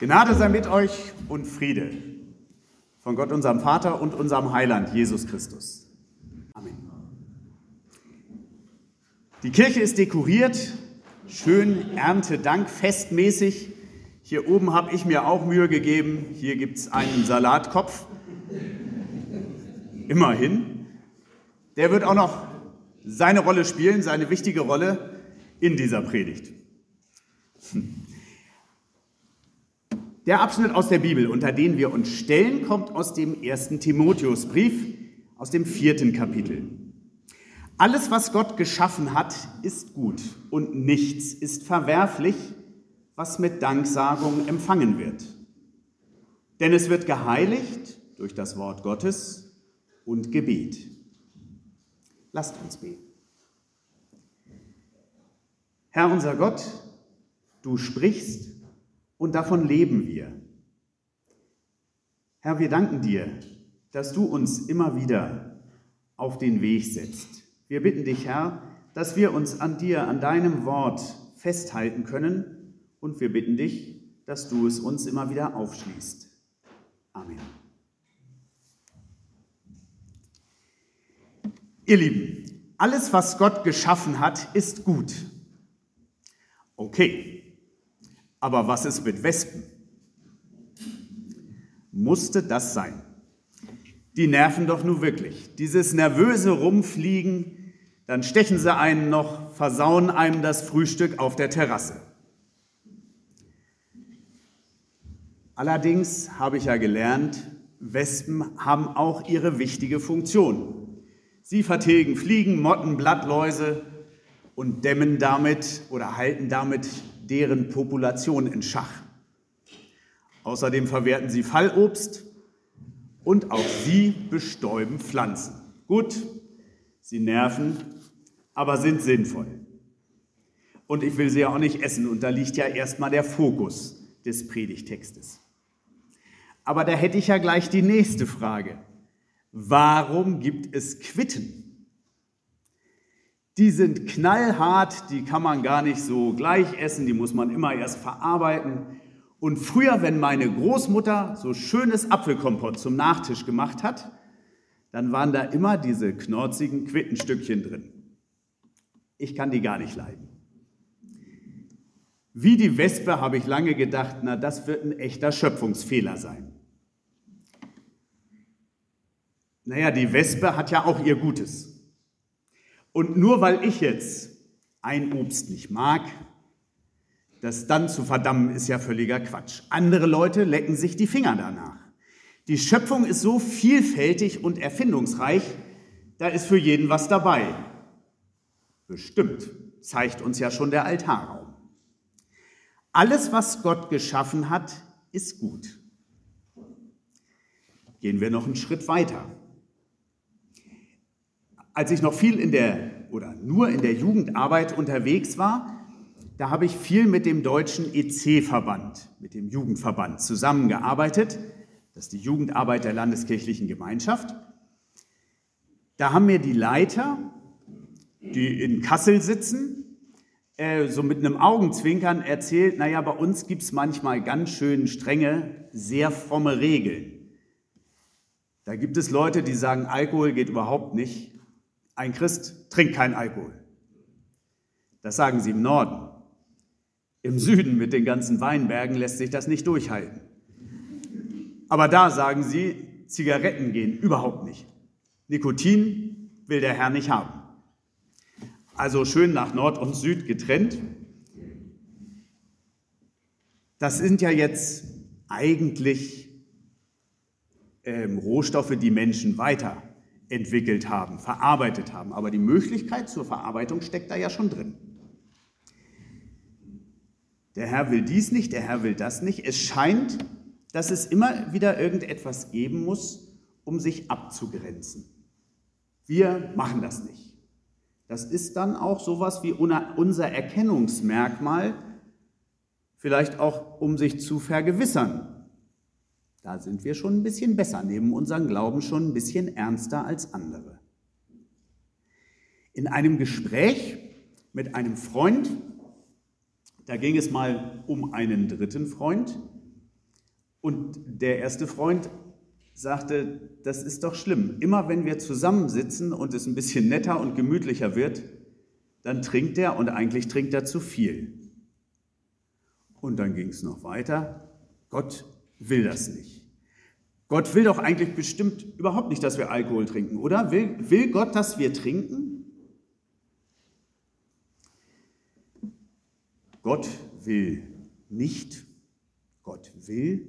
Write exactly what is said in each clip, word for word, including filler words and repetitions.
Gnade sei mit euch und Friede von Gott, unserem Vater und unserem Heiland, Jesus Christus. Amen. Die Kirche ist dekoriert, schön Erntedank, festmäßig. Hier oben habe ich mir auch Mühe gegeben. Hier gibt es einen Salatkopf. Immerhin. Der wird auch noch seine Rolle spielen, seine wichtige Rolle in dieser Predigt. Der Abschnitt aus der Bibel, unter den wir uns stellen, kommt aus dem ersten Timotheusbrief, aus dem vierten Kapitel. Alles, was Gott geschaffen hat, ist gut und nichts ist verwerflich, was mit Danksagung empfangen wird. Denn es wird geheiligt durch das Wort Gottes und Gebet. Lasst uns beten. Herr unser Gott, du sprichst und davon leben wir. Herr, wir danken dir, dass du uns immer wieder auf den Weg setzt. Wir bitten dich, Herr, dass wir uns an dir, an deinem Wort festhalten können und wir bitten dich, dass du es uns immer wieder aufschließt. Amen. Ihr Lieben, alles, was Gott geschaffen hat, ist gut. Okay. Aber was ist mit Wespen? Musste das sein? Die nerven doch nur wirklich. Dieses nervöse Rumfliegen, dann stechen sie einen noch, versauen einem das Frühstück auf der Terrasse. Allerdings habe ich ja gelernt, Wespen haben auch ihre wichtige Funktion. Sie vertilgen Fliegen, Motten, Blattläuse und dämmen damit oder halten damit deren Population in Schach. Außerdem verwerten sie Fallobst und auch sie bestäuben Pflanzen. Gut, sie nerven, aber sind sinnvoll. Und ich will sie ja auch nicht essen und da liegt ja erstmal der Fokus des Predigtextes. Aber da hätte ich ja gleich die nächste Frage. Warum gibt es Quitten? Die sind knallhart, die kann man gar nicht so gleich essen, die muss man immer erst verarbeiten. Und früher, wenn meine Großmutter so schönes Apfelkompott zum Nachtisch gemacht hat, dann waren da immer diese knorzigen Quittenstückchen drin. Ich kann die gar nicht leiden. Wie die Wespe habe ich lange gedacht, na, das wird ein echter Schöpfungsfehler sein. Naja, die Wespe hat ja auch ihr Gutes. Und nur weil ich jetzt ein Obst nicht mag, das dann zu verdammen, ist ja völliger Quatsch. Andere Leute lecken sich die Finger danach. Die Schöpfung ist so vielfältig und erfindungsreich, da ist für jeden was dabei. Bestimmt, zeigt uns ja schon der Altarraum. Alles, was Gott geschaffen hat, ist gut. Gehen wir noch einen Schritt weiter. Als ich noch viel in der oder nur in der Jugendarbeit unterwegs war, da habe ich viel mit dem deutschen E C-Verband, mit dem Jugendverband zusammengearbeitet. Das ist die Jugendarbeit der Landeskirchlichen Gemeinschaft. Da haben mir die Leiter, die in Kassel sitzen, äh, so mit einem Augenzwinkern erzählt, naja, bei uns gibt es manchmal ganz schön strenge, sehr fromme Regeln. Da gibt es Leute, die sagen, Alkohol geht überhaupt nicht. Ein Christ trinkt keinen Alkohol. Das sagen sie im Norden. Im Süden mit den ganzen Weinbergen lässt sich das nicht durchhalten. Aber da sagen sie, Zigaretten gehen überhaupt nicht. Nikotin will der Herr nicht haben. Also schön nach Nord und Süd getrennt. Das sind ja jetzt eigentlich ähm, Rohstoffe, die Menschen weiterentwickelt haben, verarbeitet haben. Aber die Möglichkeit zur Verarbeitung steckt da ja schon drin. Der Herr will dies nicht, der Herr will das nicht. Es scheint, dass es immer wieder irgendetwas geben muss, um sich abzugrenzen. Wir machen das nicht. Das ist dann auch sowas wie unser Erkennungsmerkmal, vielleicht auch um sich zu vergewissern. Da sind wir schon ein bisschen besser, nehmen unseren Glauben schon ein bisschen ernster als andere. In einem Gespräch mit einem Freund, da ging es mal um einen dritten Freund, Und der erste Freund sagte, das ist doch schlimm. Immer wenn wir zusammensitzen und es ein bisschen netter und gemütlicher wird, dann trinkt er und eigentlich trinkt er zu viel. Und dann ging es noch weiter. Gott will das nicht. Gott will doch eigentlich bestimmt überhaupt nicht, dass wir Alkohol trinken, oder? Will, will Gott, dass wir trinken? Gott will nicht. Gott will.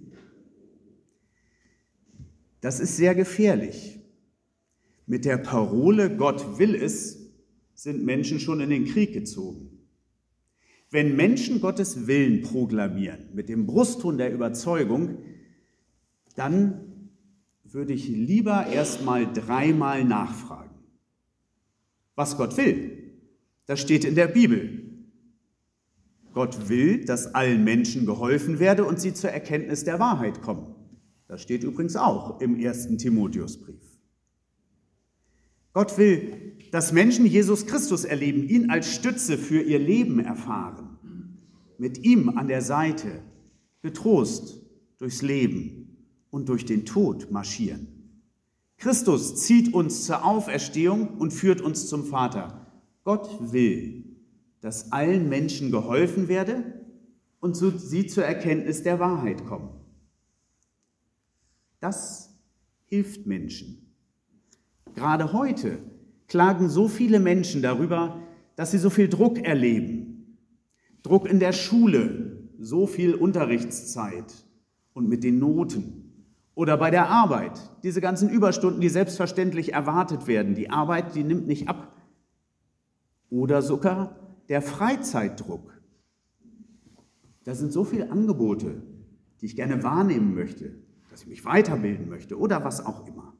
Das ist sehr gefährlich. Mit der Parole Gott will es sind Menschen schon in den Krieg gezogen. Wenn Menschen Gottes Willen proklamieren, mit dem Brustton der Überzeugung, dann würde ich lieber erst mal dreimal nachfragen. Was Gott will, das steht in der Bibel. Gott will, dass allen Menschen geholfen werde und sie zur Erkenntnis der Wahrheit kommen. Das steht übrigens auch im ersten Timotheusbrief. Gott will, dass Menschen Jesus Christus erleben, ihn als Stütze für ihr Leben erfahren, mit ihm an der Seite, getrost durchs Leben und durch den Tod marschieren. Christus zieht uns zur Auferstehung und führt uns zum Vater. Gott will, dass allen Menschen geholfen werde und so sie zur Erkenntnis der Wahrheit kommen. Das hilft Menschen. Gerade heute klagen so viele Menschen darüber, dass sie so viel Druck erleben. Druck in der Schule, so viel Unterrichtszeit und mit den Noten. Oder bei der Arbeit, diese ganzen Überstunden, die selbstverständlich erwartet werden. Die Arbeit, die nimmt nicht ab. Oder sogar der Freizeitdruck. Da sind so viele Angebote, die ich gerne wahrnehmen möchte, dass ich mich weiterbilden möchte oder was auch immer.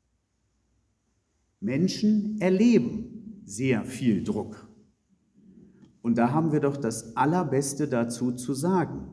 Menschen erleben sehr viel Druck. Und da haben wir doch das Allerbeste dazu zu sagen.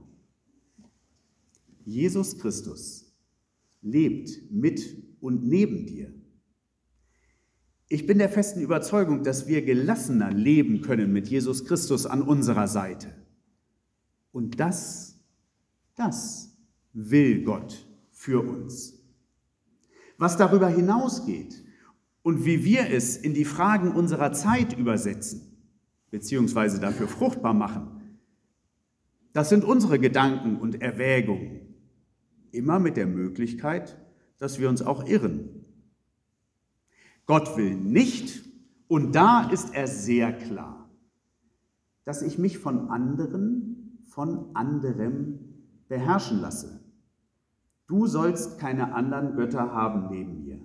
Jesus Christus lebt mit und neben dir. Ich bin der festen Überzeugung, dass wir gelassener leben können mit Jesus Christus an unserer Seite. Und das, das will Gott für uns. Was darüber hinausgeht und wie wir es in die Fragen unserer Zeit übersetzen, beziehungsweise dafür fruchtbar machen, das sind unsere Gedanken und Erwägungen. Immer mit der Möglichkeit, dass wir uns auch irren. Gott will nicht, und da ist er sehr klar, dass ich mich von anderen, von anderem beherrschen lasse. Du sollst keine anderen Götter haben neben mir.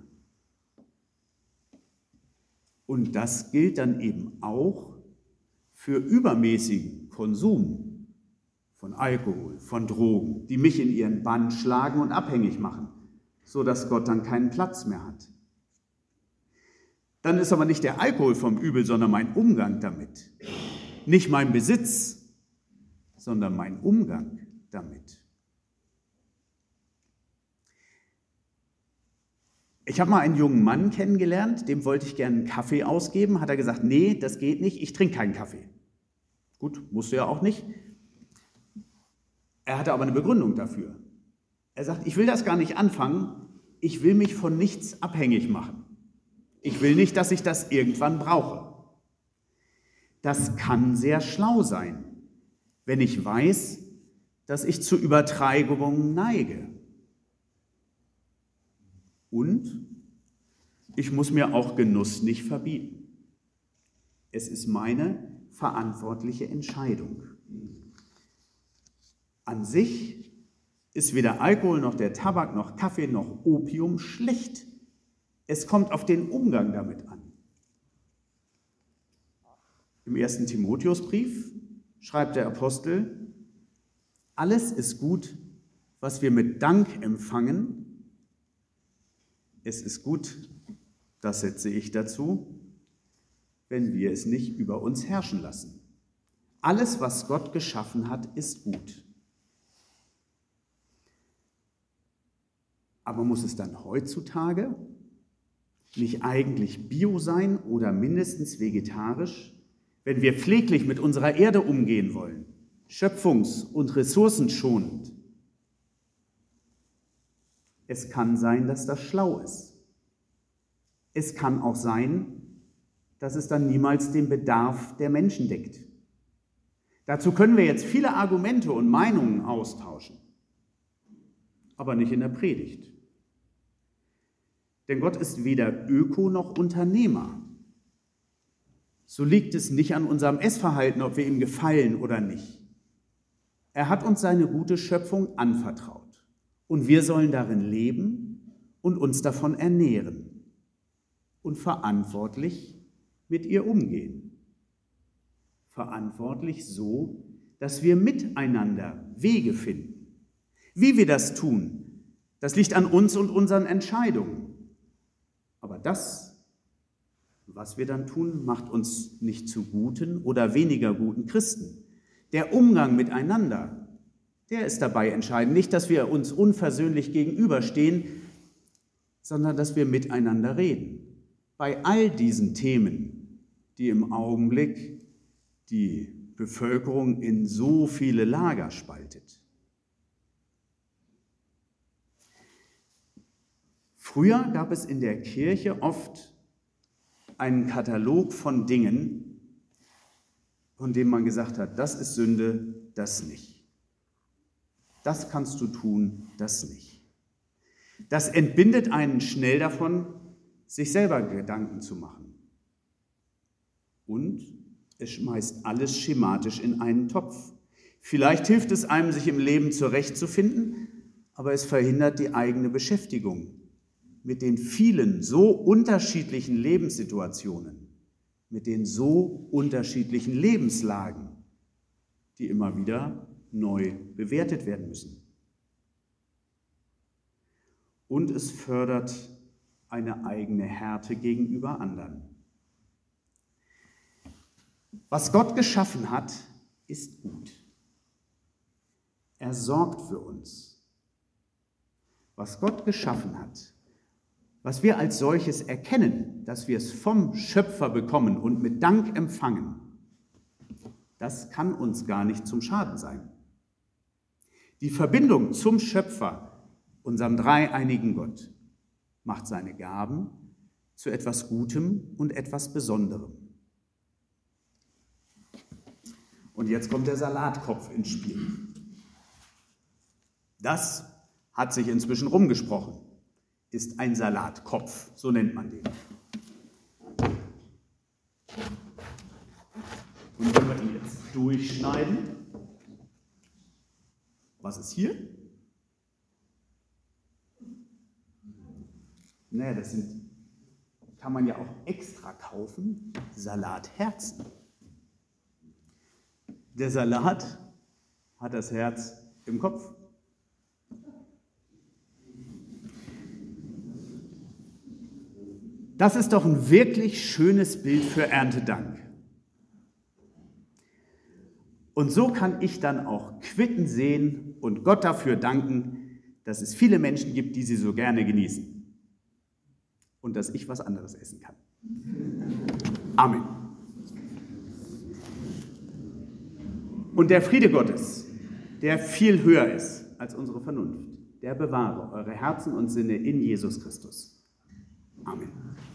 Und das gilt dann eben auch für übermäßigen Konsum von Alkohol, von Drogen, die mich in ihren Bann schlagen und abhängig machen, sodass Gott dann keinen Platz mehr hat. Dann ist aber nicht der Alkohol vom Übel, sondern mein Umgang damit. Nicht mein Besitz, sondern mein Umgang damit. Ich habe mal einen jungen Mann kennengelernt, dem wollte ich gerne einen Kaffee ausgeben, hat er gesagt, nee, das geht nicht, ich trinke keinen Kaffee. Gut, musste er auch nicht. Er hatte aber eine Begründung dafür. Er sagt, ich will das gar nicht anfangen, ich will mich von nichts abhängig machen. Ich will nicht, dass ich das irgendwann brauche. Das kann sehr schlau sein, wenn ich weiß, dass ich zu Übertreibungen neige. Und ich muss mir auch Genuss nicht verbieten. Es ist meine verantwortliche Entscheidung. An sich ist weder Alkohol noch der Tabak noch Kaffee noch Opium schlecht. Es kommt auf den Umgang damit an. Im ersten Timotheusbrief schreibt der Apostel, alles ist gut, was wir mit Dank empfangen. Es ist gut, das setze ich dazu, wenn wir es nicht über uns herrschen lassen. Alles, was Gott geschaffen hat, ist gut. Aber muss es dann heutzutage nicht eigentlich bio sein oder mindestens vegetarisch, wenn wir pfleglich mit unserer Erde umgehen wollen, schöpfungs- und ressourcenschonend? Es kann sein, dass das schlau ist. Es kann auch sein, dass es dann niemals den Bedarf der Menschen deckt. Dazu können wir jetzt viele Argumente und Meinungen austauschen, aber nicht in der Predigt. Denn Gott ist weder Öko noch Unternehmer. So liegt es nicht an unserem Essverhalten, ob wir ihm gefallen oder nicht. Er hat uns seine gute Schöpfung anvertraut und wir sollen darin leben und uns davon ernähren und verantwortlich mit ihr umgehen. Verantwortlich so, dass wir miteinander Wege finden. Wie wir das tun, das liegt an uns und unseren Entscheidungen. Aber das, was wir dann tun, macht uns nicht zu guten oder weniger guten Christen. Der Umgang miteinander, der ist dabei entscheidend. Nicht, dass wir uns unversöhnlich gegenüberstehen, sondern dass wir miteinander reden. Bei all diesen Themen, die im Augenblick die Bevölkerung in so viele Lager spaltet. Früher gab es in der Kirche oft einen Katalog von Dingen, von denen man gesagt hat, das ist Sünde, das nicht. Das kannst du tun, das nicht. Das entbindet einen schnell davon, sich selber Gedanken zu machen. Und es schmeißt alles schematisch in einen Topf. Vielleicht hilft es einem, sich im Leben zurechtzufinden, aber es verhindert die eigene Beschäftigung mit den vielen so unterschiedlichen Lebenssituationen, mit den so unterschiedlichen Lebenslagen, die immer wieder neu bewertet werden müssen. Und es fördert eine eigene Härte gegenüber anderen. Was Gott geschaffen hat, ist gut. Er sorgt für uns. Was Gott geschaffen hat, was wir als solches erkennen, dass wir es vom Schöpfer bekommen und mit Dank empfangen, das kann uns gar nicht zum Schaden sein. Die Verbindung zum Schöpfer, unserem dreieinigen Gott, macht seine Gaben zu etwas Gutem und etwas Besonderem. Und jetzt kommt der Salatkopf ins Spiel. Das hat sich inzwischen rumgesprochen. Ist ein Salatkopf, so nennt man den. Und wenn wir ihn jetzt durchschneiden, was ist hier? Naja, das sind, kann man ja auch extra kaufen, Salatherzen. Der Salat hat das Herz im Kopf. Das ist doch ein wirklich schönes Bild für Erntedank. Und so kann ich dann auch Quitten sehen und Gott dafür danken, dass es viele Menschen gibt, die sie so gerne genießen. Und dass ich was anderes essen kann. Amen. Und der Friede Gottes, der viel höher ist als unsere Vernunft, der bewahre eure Herzen und Sinne in Jesus Christus. Amen.